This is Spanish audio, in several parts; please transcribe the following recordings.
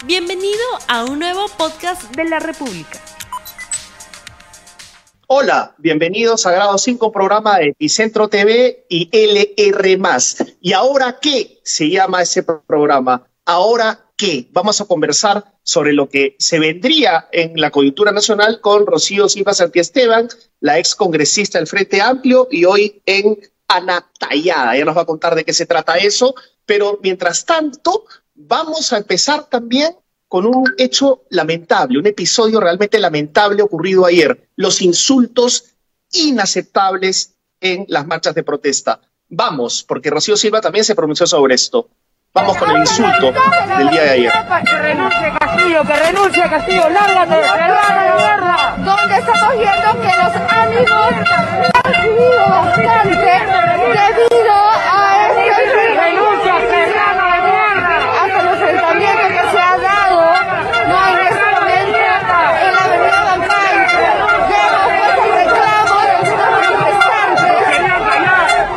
Bienvenido a un nuevo podcast de la República. Hola, bienvenidos a Grado 5, programa de Epicentro TV y LR+. ¿Y ahora qué se llama ese programa? ¿Ahora qué? Vamos a conversar sobre lo que se vendría en la coyuntura nacional con Rocío Silva Santiesteban, la ex congresista del Frente Amplio y hoy en Anatallada. Ella nos va a contar de qué se trata eso, pero mientras tanto vamos a empezar también con un hecho lamentable, un episodio realmente lamentable ocurrido ayer, los insultos inaceptables en las marchas de protesta. Vamos, porque Rocío Silva también se pronunció sobre esto. Vamos con el insulto del día de ayer. Que renuncie Castillo, lárgate, guerra. Donde estamos viendo que los ánimos han subido bastante debido a hasta los enfrentamientos que se ha dado, no en este momento, en la avenida Bancay. Vemos pues el reclamo de algunos manifestantes. De alguna manera,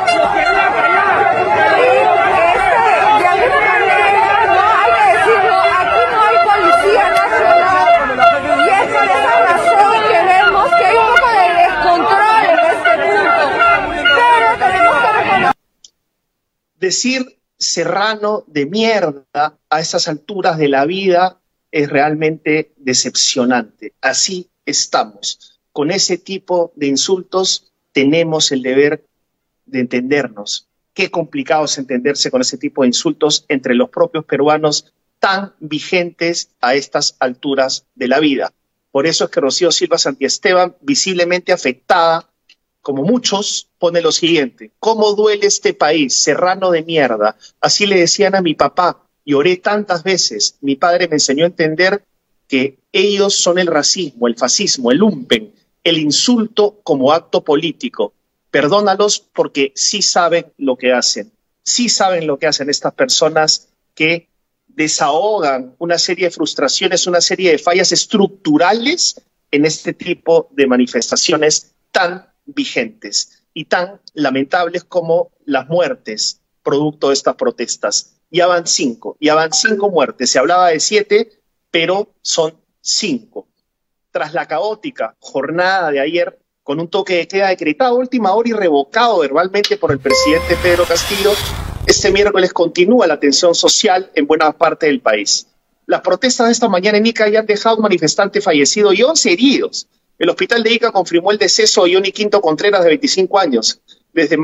no hay que decirlo, aquí no hay policía nacional. Y es por esa razón que vemos que hay un poco de descontrol en este punto. Pero tenemos que reconocer. Decir serrano de mierda a estas alturas de la vida es realmente decepcionante. Así estamos. Con ese tipo de insultos tenemos el deber de entendernos. Qué complicado es entenderse con ese tipo de insultos entre los propios peruanos tan vigentes a estas alturas de la vida. Por eso es que Rocío Silva Santiesteban, visiblemente afectada, como muchos, pone lo siguiente: ¿cómo duele este país, serrano de mierda? Así le decían a mi papá, y oré tantas veces. Mi padre me enseñó a entender que ellos son el racismo, el fascismo, el lumpen, el insulto como acto político. Perdónalos porque sí saben lo que hacen. Sí saben lo que hacen estas personas que desahogan una serie de frustraciones, una serie de fallas estructurales en este tipo de manifestaciones tan vigentes y tan lamentables como las muertes producto de estas protestas. Ya van 5 muertes. Se hablaba de 7, pero son 5. Tras la caótica jornada de ayer, con un toque de queda decretado a última hora y revocado verbalmente por el presidente Pedro Castillo, este miércoles continúa la tensión social en buena parte del país. Las protestas de esta mañana en Ica ya han dejado un manifestante fallecido y 11 heridos. El hospital de Ica confirmó el deceso de Johnny Quinto Contreras, de 25 años. Desde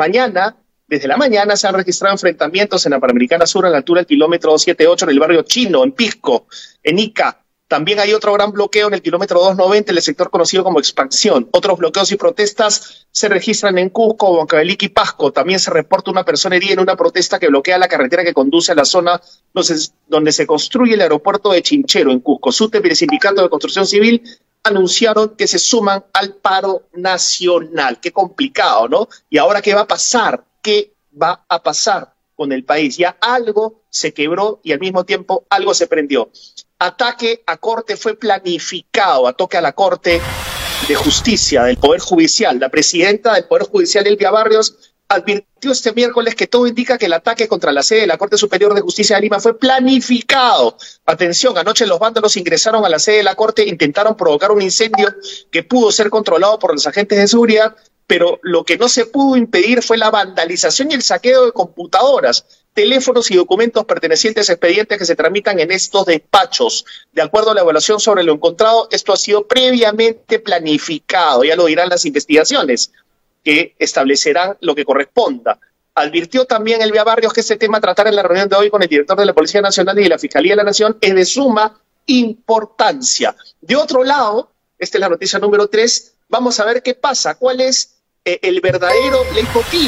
la mañana se han registrado enfrentamientos en la Panamericana Sur a la altura del kilómetro 278 en el barrio Chino, en Pisco, en Ica. También hay otro gran bloqueo en el kilómetro 290 en el sector conocido como Expansión. Otros bloqueos y protestas se registran en Cusco, Huancavelica y Pasco. También se reporta una persona herida en una protesta que bloquea la carretera que conduce a la zona donde se construye el aeropuerto de Chinchero, en Cusco. SUTEP y el Sindicato de Construcción Civil anunciaron que se suman al paro nacional. Qué complicado, ¿no? ¿Y ahora qué va a pasar? ¿Qué va a pasar con el país? Ya algo se quebró y al mismo tiempo algo se prendió. Ataque a Corte fue planificado, ataque a la Corte de Justicia del Poder Judicial. La presidenta del Poder Judicial, Elvia Barrios, advirtió este miércoles que todo indica que el ataque contra la sede de la Corte Superior de Justicia de Lima fue planificado. Atención, anoche los vándalos ingresaron a la sede de la Corte, intentaron provocar un incendio que pudo ser controlado por los agentes de seguridad, pero lo que no se pudo impedir fue la vandalización y el saqueo de computadoras, teléfonos y documentos pertenecientes a expedientes que se tramitan en estos despachos. De acuerdo a la evaluación sobre lo encontrado, esto ha sido previamente planificado, ya lo dirán las investigaciones, que establecerán lo que corresponda. Advirtió también Elvia Barrios que este tema a tratar en la reunión de hoy con el director de la Policía Nacional y de la Fiscalía de la Nación es de suma importancia. De otro lado, esta es la noticia número 3, vamos a ver qué pasa, cuál es el verdadero leitmotiv,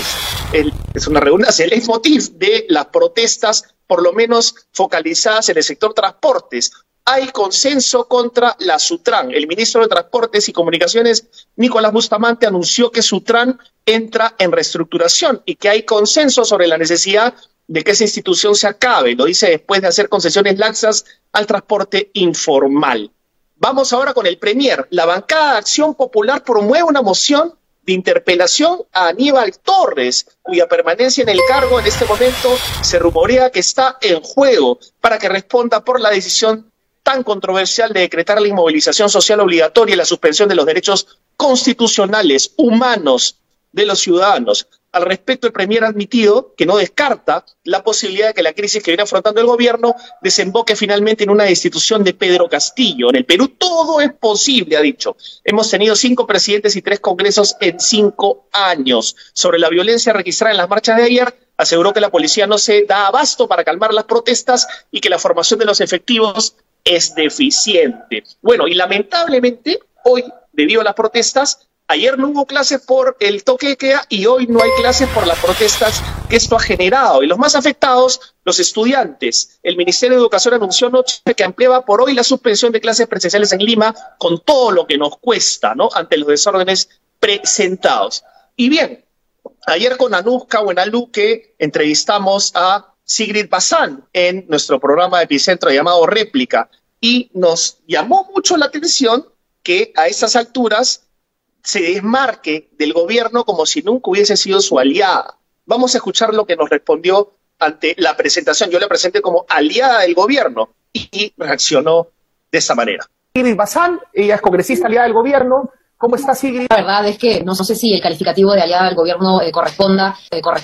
es una redundancia, el leitmotiv de las protestas, por lo menos focalizadas en el sector transportes. Hay consenso contra la Sutran. El ministro de Transportes y Comunicaciones, Nicolás Bustamante, anunció que Sutran entra en reestructuración y que hay consenso sobre la necesidad de que esa institución se acabe. Lo dice después de hacer concesiones laxas al transporte informal. Vamos ahora con el Premier. La bancada de Acción Popular promueve una moción de interpelación a Aníbal Torres, cuya permanencia en el cargo en este momento se rumorea que está en juego para que responda por la decisión tan controversial de decretar la inmovilización social obligatoria y la suspensión de los derechos constitucionales, humanos de los ciudadanos. Al respecto, el Premier ha admitido que no descarta la posibilidad de que la crisis que viene afrontando el gobierno desemboque finalmente en una destitución de Pedro Castillo. En el Perú todo es posible, ha dicho. Hemos tenido 5 presidentes y 3 congresos en 5 años. Sobre la violencia registrada en las marchas de ayer, aseguró que la policía no se da abasto para calmar las protestas y que la formación de los efectivos es deficiente. Bueno, y lamentablemente hoy, debido a las protestas, ayer no hubo clases por el toque de queda y hoy no hay clases por las protestas que esto ha generado. Y los más afectados, los estudiantes. El Ministerio de Educación anunció anoche que ampliaba por hoy la suspensión de clases presenciales en Lima con todo lo que nos cuesta, ¿no?, ante los desórdenes presentados. Y bien, ayer con Anuska Buenaluque entrevistamos a Sigrid Bazán en nuestro programa de Epicentro llamado Réplica y nos llamó mucho la atención que a estas alturas se desmarque del gobierno como si nunca hubiese sido su aliada. Vamos a escuchar lo que nos respondió ante la presentación. Yo la presenté como aliada del gobierno y reaccionó de esta manera. Sigrid Bazán, ella es congresista aliada del gobierno. ¿Cómo está, Sigrid? La verdad es que no sé si el calificativo de aliada del gobierno corresponda.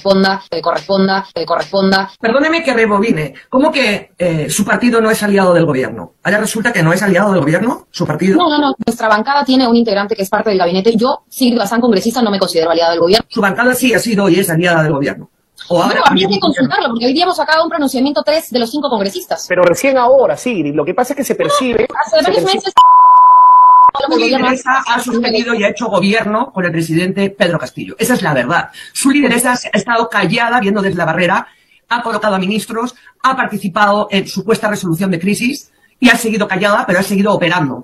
Perdóneme que rebobine. ¿Cómo que su partido no es aliado del gobierno? ¿Ahora resulta que no es aliado del gobierno, su partido? No. Nuestra bancada tiene un integrante que es parte del gabinete. Yo, Sigrid Bazán, congresista, no me considero aliada del gobierno. Su bancada sí ha sido y es aliada del gobierno. Bueno, habría que consultarlo, porque hoy día hemos sacado un pronunciamiento 3 de los 5 congresistas. Pero recién ahora, Sigrid, lo que pasa es que se percibe... Hace varios meses... Su lideresa ha sostenido y ha hecho gobierno con el presidente Pedro Castillo. Esa es la verdad. Su lideresa ha estado callada, viendo desde la barrera, ha colocado a ministros, ha participado en supuesta resolución de crisis y ha seguido callada, pero ha seguido operando.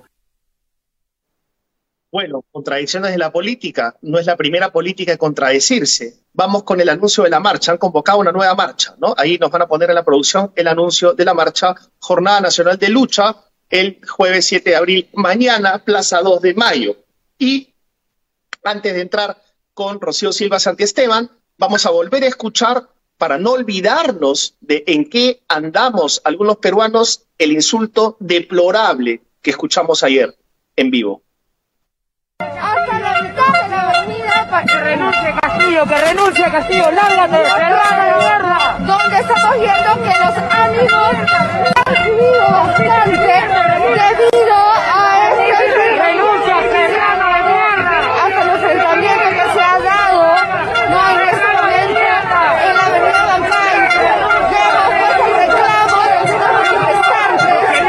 Bueno, contradicciones de la política. No es la primera política en contradecirse. Vamos con el anuncio de la marcha. Han convocado una nueva marcha, ¿no? Ahí nos van a poner en la producción el anuncio de la marcha Jornada Nacional de Lucha, el jueves 7 de abril, mañana, Plaza 2 de Mayo. Y antes de entrar con Rocío Silva Santiesteban, vamos a volver a escuchar, para no olvidarnos de en qué andamos algunos peruanos, el insulto deplorable que escuchamos ayer en vivo. Hasta la mitad de la avenida para que renuncie Castillo, lárgate, la guerra. Donde estamos viendo que los ánimos han subido bastante debido a hasta los enfrentamientos que se han dado, no, en este momento en la avenida Bancay. Vemos pues el reclamo de los manifestantes. De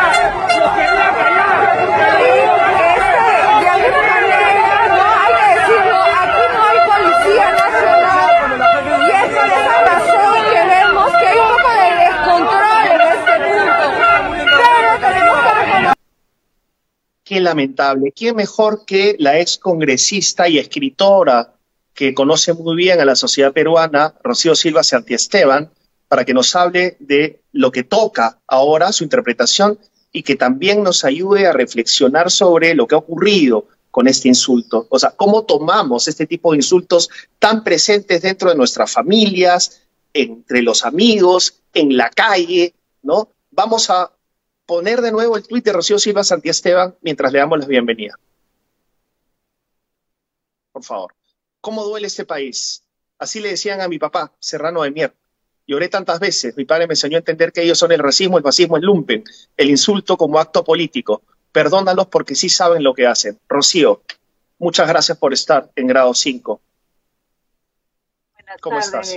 alguna manera, no hay que decirlo, aquí no hay policía nacional y es por esa razón que vemos que hay un poco de descontrol en este punto, pero tenemos que reconocer. Qué lamentable. ¿Quién mejor que la ex congresista y escritora que conoce muy bien a la sociedad peruana, Rocío Silva Santiesteban, para que nos hable de lo que toca ahora, su interpretación, y que también nos ayude a reflexionar sobre lo que ha ocurrido con este insulto? O sea, ¿cómo tomamos este tipo de insultos tan presentes dentro de nuestras familias, entre los amigos, en la calle, ¿no? Vamos a poner de nuevo el tuit de Rocío Silva Santiesteban mientras le damos la bienvenida. Por favor. ¿Cómo duele este país? Así le decían a mi papá, Serrano de Mier. Lloré tantas veces. Mi padre me enseñó a entender que ellos son el racismo, el fascismo, el lumpen, el insulto como acto político. Perdónalos porque sí saben lo que hacen. Rocío, muchas gracias por estar en grado 5. ¿Cómo estás?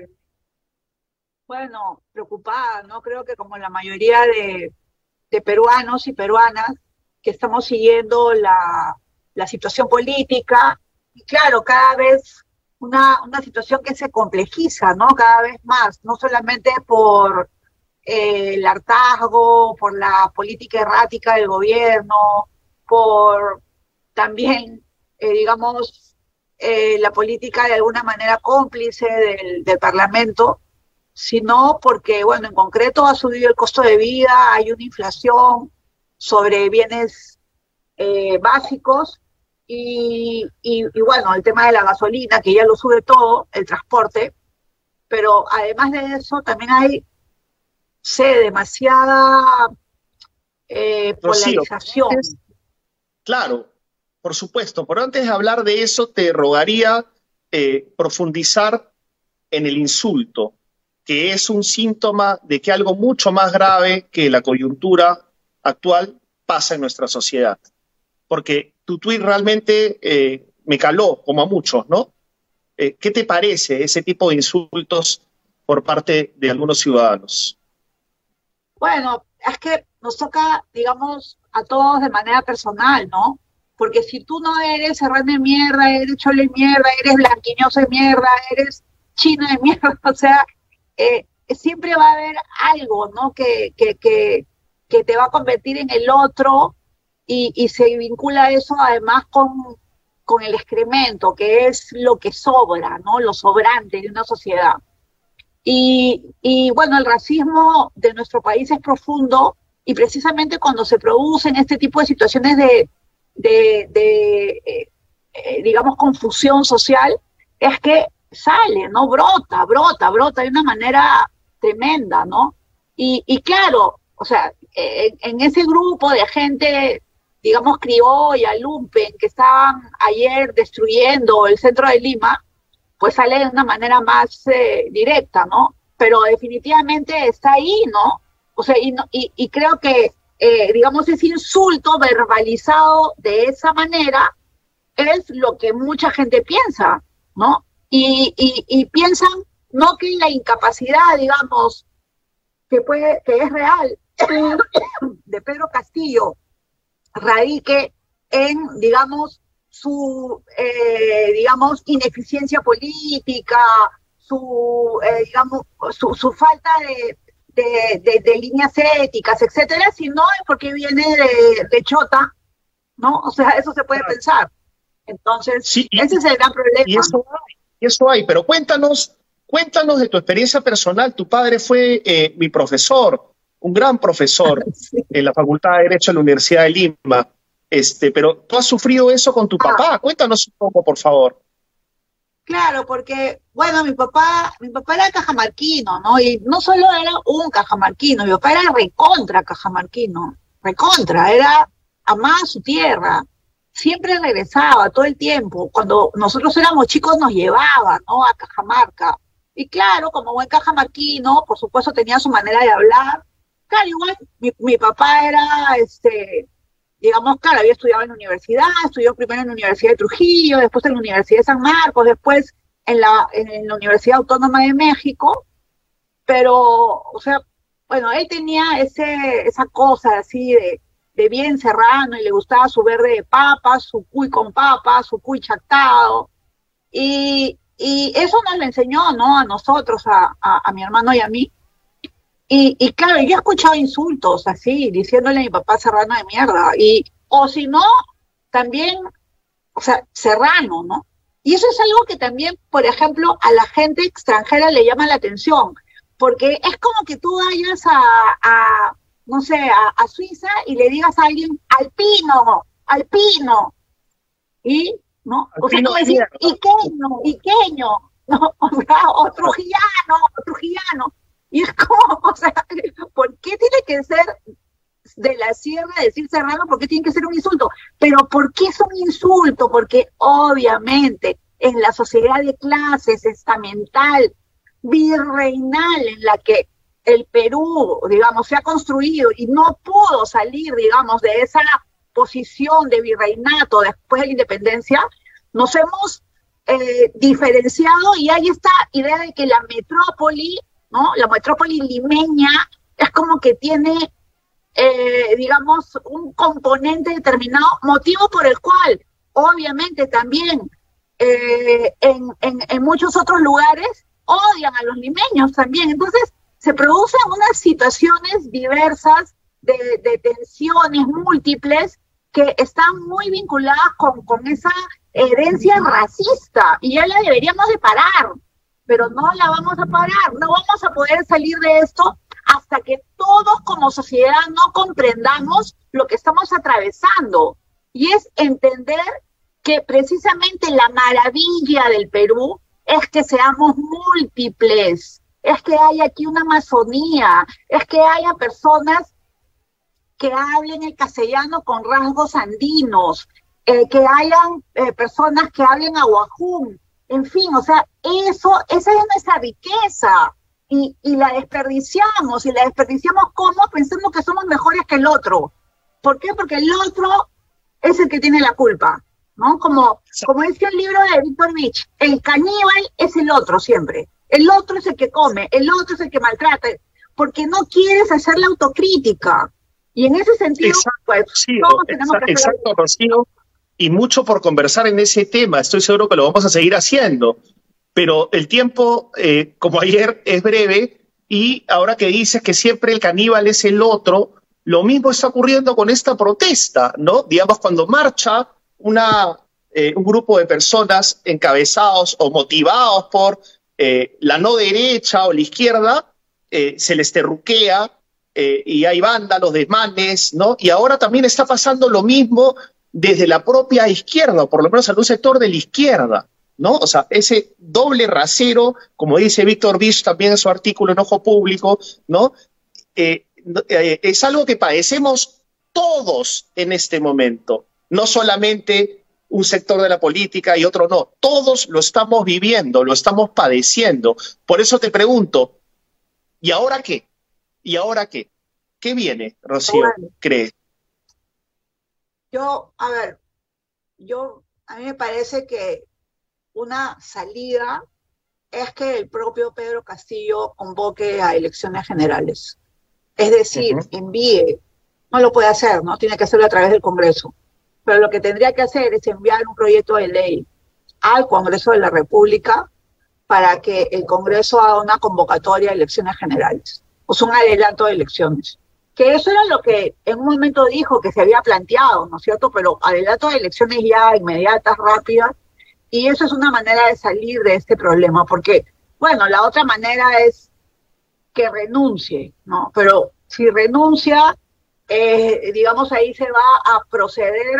Bueno, preocupada, ¿no? Creo que como la mayoría de peruanos y peruanas que estamos siguiendo la situación política, y claro, cada vez una situación que se complejiza, ¿no? Cada vez más, no solamente por el hartazgo, por la política errática del gobierno, por también, digamos, la política de alguna manera cómplice del Parlamento, sino porque, bueno, en concreto ha subido el costo de vida, hay una inflación sobre bienes básicos y bueno, el tema de la gasolina, que ya lo sube todo, el transporte, pero además de eso también hay demasiada Rocío, polarización. claro, por supuesto, pero antes de hablar de eso te rogaría profundizar en el insulto, que es un síntoma de que algo mucho más grave que la coyuntura actual pasa en nuestra sociedad. Porque tu tuit realmente me caló, como a muchos, ¿no? ¿Qué te parece ese tipo de insultos por parte de algunos ciudadanos? Bueno, es que nos toca, digamos, a todos de manera personal, ¿no? Porque si tú no eres serrano de mierda, eres cholo de mierda, eres blanquiñoso de mierda, eres chino de mierda, o sea, siempre va a haber algo, ¿no? Que te va a convertir en el otro y se vincula eso además con el excremento, que es lo que sobra, ¿no? Lo sobrante de una sociedad. Y bueno, el racismo de nuestro país es profundo y precisamente cuando se producen este tipo de situaciones digamos, confusión social, es que sale, ¿no? Brota de una manera tremenda, ¿no? Y claro, o sea, en ese grupo de gente, digamos, criolla, lumpen, que estaban ayer destruyendo el centro de Lima, pues sale de una manera más directa, ¿no? Pero definitivamente está ahí, ¿no? O sea, y creo que, digamos, ese insulto verbalizado de esa manera es lo que mucha gente piensa, ¿no? Y piensan no que la incapacidad, digamos, que es real de Pedro Castillo radique en, digamos, su ineficiencia política, su falta de líneas éticas, etcétera, sino es porque viene de Chota, ¿no? O sea, eso se puede pensar. Entonces, sí, ese es el gran problema. Y eso hay, pero cuéntanos de tu experiencia personal. Tu padre fue mi profesor, un gran profesor sí, en la Facultad de Derecho de la Universidad de Lima. Pero tú has sufrido eso con tu papá. Cuéntanos un poco, por favor. Claro, porque, bueno, mi papá era cajamarquino, ¿no? Y no solo era un cajamarquino, mi papá era recontra cajamarquino, amaba su tierra, siempre regresaba todo el tiempo. Cuando nosotros éramos chicos nos llevaba, ¿no? A Cajamarca. Y claro, como buen cajamarquino, por supuesto tenía su manera de hablar. Claro, igual mi papá era, digamos, claro, había estudiado en la universidad, estudió primero en la Universidad de Trujillo, después en la Universidad de San Marcos, después en la Universidad Autónoma de México, pero, o sea, bueno, él tenía esa cosa así de bien serrano y le gustaba su verde de papa, su cuy con papa, su cuy chactado, y eso nos lo enseñó, ¿no? A nosotros, a mi hermano y a mí. Y claro, yo he escuchado insultos así, diciéndole a mi papá serrano de mierda, o si no, también, o sea, serrano, ¿no? Y eso es algo que también, por ejemplo, a la gente extranjera le llama la atención, porque es como que tú vayas no sé, a Suiza y le digas a alguien, alpino, y, ¿no? O sea, como decir, iqueño, ¿no? O trujillano. Y es como, o sea, ¿por qué tiene que ser de la sierra decir serrano? ¿Por qué tiene que ser un insulto? Pero ¿por qué es un insulto? Porque obviamente en la sociedad de clases estamental, virreinal, en la que el Perú, digamos, se ha construido y no pudo salir, digamos, de esa posición de virreinato después de la independencia, nos hemos diferenciado y hay esta idea de que la metrópoli, ¿no? La metrópoli limeña es como que tiene, digamos, un componente determinado, motivo por el cual, obviamente, también en muchos otros lugares odian a los limeños también. Entonces, se producen unas situaciones diversas de tensiones múltiples que están muy vinculadas con esa herencia racista, y ya la deberíamos de parar. Pero no la vamos a parar, no vamos a poder salir de esto hasta que todos como sociedad no comprendamos lo que estamos atravesando. Y es entender que precisamente la maravilla del Perú es que seamos múltiples, es que hay aquí una Amazonía, es que haya personas que hablen el castellano con rasgos andinos, que hayan personas que hablen aguajún, en fin, o sea, esa es nuestra riqueza, y la desperdiciamos, ¿cómo? Pensamos que somos mejores que el otro. ¿Por qué? Porque el otro es el que tiene la culpa, ¿no? Como dice el libro de Víctor Vich, el caníbal es el otro siempre, el otro es el que come, el otro es el que maltrata, porque no quieres hacer la autocrítica, y en ese sentido, pues, todos tenemos que hacer exacto, Rocío, y mucho por conversar en ese tema, estoy seguro que lo vamos a seguir haciendo, pero el tiempo, como ayer, es breve, y ahora que dices que siempre el caníbal es el otro, lo mismo está ocurriendo con esta protesta, ¿no? Digamos, cuando marcha un grupo de personas encabezados o motivados por la no derecha o la izquierda, se les terruquea y hay vándalos, desmanes, ¿no? Y ahora también está pasando lo mismo desde la propia izquierda, o por lo menos en un sector de la izquierda, ¿no? O sea, ese doble rasero, como dice Víctor Vich también en su artículo en Ojo Público, ¿no? Es algo que padecemos todos en este momento, no solamente un sector de la política y otro no, todos lo estamos viviendo, lo estamos padeciendo. Por eso te pregunto, ¿y ahora qué? ¿Y ahora qué? ¿Qué viene, Rocío, crees? A mí me parece que una salida es que el propio Pedro Castillo convoque a elecciones generales. Es decir, envíe, no lo puede hacer, ¿no? Tiene que hacerlo a través del Congreso. Pero lo que tendría que hacer es enviar un proyecto de ley al Congreso de la República para que el Congreso haga una convocatoria a elecciones generales. O sea, un adelanto de elecciones. Que eso era lo que en un momento dijo que se había planteado, ¿no es cierto? Pero adelanto de elecciones ya inmediatas, rápidas, y eso es una manera de salir de este problema, porque, bueno, la otra manera es que renuncie, ¿no? Pero si renuncia, digamos, ahí se va a proceder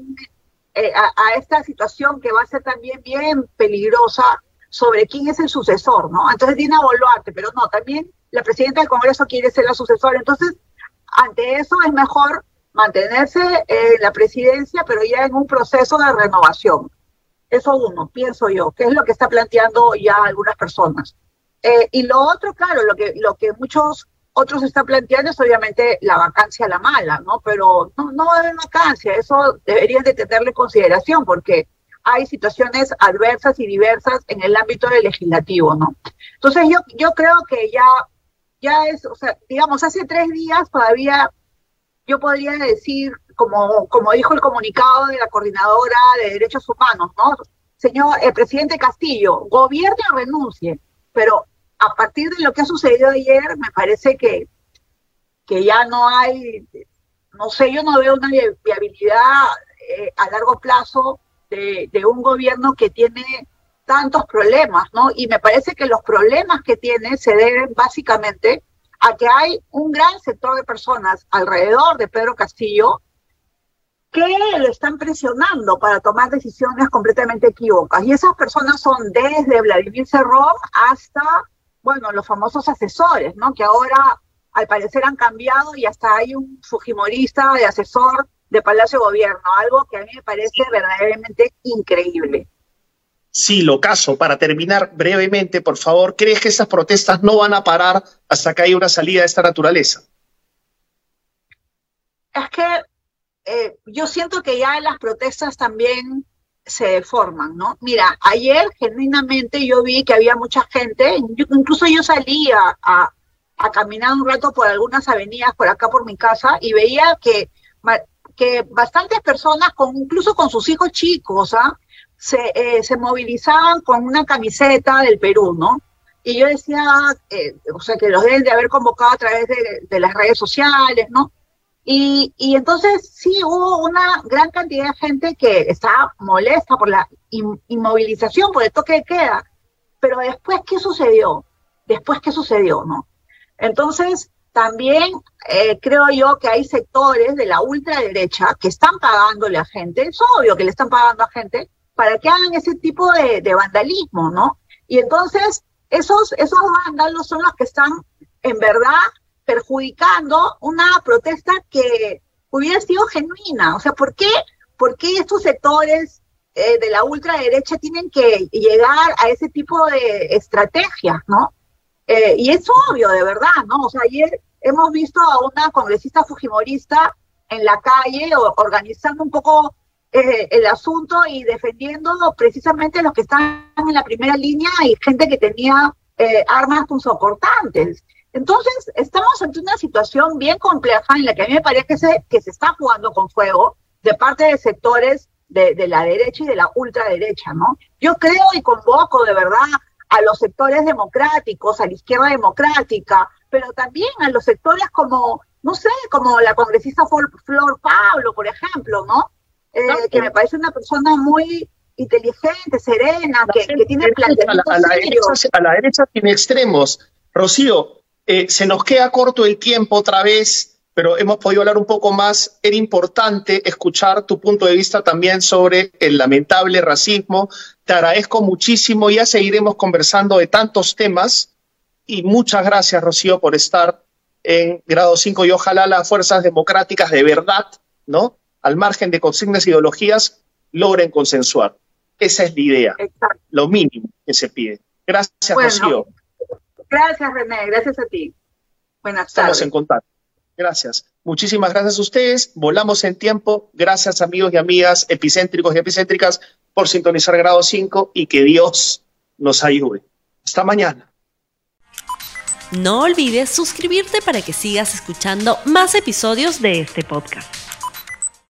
a esta situación que va a ser también bien peligrosa sobre quién es el sucesor, ¿no? Entonces Dina Boluarte, pero no, también la presidenta del Congreso quiere ser la sucesora, entonces ante eso es mejor mantenerse en la presidencia, pero ya en un proceso de renovación. Eso pienso yo, que es lo que está planteando ya algunas personas. Y lo otro, claro, lo que muchos otros están planteando es obviamente la vacancia a la mala, ¿no? Pero no va a haber vacancia, eso deberían de tenerle consideración, porque hay situaciones adversas y diversas en el ámbito del legislativo, ¿no? Entonces yo creo que ya es, o sea, digamos, hace 3 días todavía yo podría decir, como dijo el comunicado de la Coordinadora de Derechos Humanos, ¿no? Señor presidente Castillo, gobierne o renuncie, pero a partir de lo que ha sucedido ayer, me parece que ya no hay, no sé, yo no veo una viabilidad a largo plazo de un gobierno que tiene tantos problemas, ¿no? Y me parece que los problemas que tiene se deben básicamente a que hay un gran sector de personas alrededor de Pedro Castillo que lo están presionando para tomar decisiones completamente equívocas. Y esas personas son desde Vladimir Cerrón hasta, bueno, los famosos asesores, ¿no? Que ahora al parecer han cambiado y hasta hay un fujimorista de asesor de Palacio de Gobierno, algo que a mí me parece verdaderamente increíble. Sí, Locaso, para terminar brevemente, por favor, ¿crees que esas protestas no van a parar hasta que haya una salida de esta naturaleza? Es que yo siento que ya las protestas también se deforman, ¿no? Mira, ayer genuinamente yo vi que había mucha gente, incluso yo salí a caminar un rato por algunas avenidas por acá por mi casa y veía que bastantes personas, incluso con sus hijos chicos, se movilizaban con una camiseta del Perú, ¿no? Y yo decía, o sea, que los deben de haber convocado a través de las redes sociales, ¿no? Y entonces sí hubo una gran cantidad de gente que estaba molesta por la inmovilización, por el toque de queda. Pero después, ¿qué sucedió? ¿No? Entonces, también creo yo que hay sectores de la ultraderecha que están pagándole a gente, es obvio que le están pagando a gente, para que hagan ese tipo de vandalismo, ¿no? Y entonces, esos vándalos son los que están, en verdad, perjudicando una protesta que hubiera sido genuina. O sea, ¿por qué estos sectores de la ultraderecha tienen que llegar a ese tipo de estrategias, ¿no? Y es obvio, de verdad, ¿no? O sea, ayer hemos visto a una congresista fujimorista en la calle organizando un poco el asunto y defendiendo precisamente los que están en la primera línea y gente que tenía armas punzocortantes. Entonces, estamos ante una situación bien compleja en la que a mí me parece que se está jugando con fuego de parte de sectores de la derecha y de la ultraderecha, ¿no? Yo creo y convoco de verdad a los sectores democráticos, a la izquierda democrática, pero también a los sectores como, no sé, como la congresista Flor Pablo, por ejemplo, ¿no? Que me parece una persona muy inteligente, serena, que tiene planteamientos serios. A la derecha tiene extremos. Rocío, se nos queda corto el tiempo otra vez, pero hemos podido hablar un poco más. Era importante escuchar tu punto de vista también sobre el lamentable racismo. Te agradezco muchísimo, ya seguiremos conversando de tantos temas y muchas gracias, Rocío, por estar en Grado 5 y ojalá las fuerzas democráticas de verdad, ¿no?, al margen de consignas e ideologías, logren consensuar. Esa es la idea, exacto, lo mínimo que se pide. Gracias, Rocío. Gracias, René, gracias a ti. Buenas tardes. Estamos en contacto. Gracias. Muchísimas gracias a ustedes. Volamos en tiempo. Gracias, amigos y amigas, epicéntricos y epicéntricas, por sintonizar Grado 5 y que Dios nos ayude. Hasta mañana. No olvides suscribirte para que sigas escuchando más episodios de este podcast.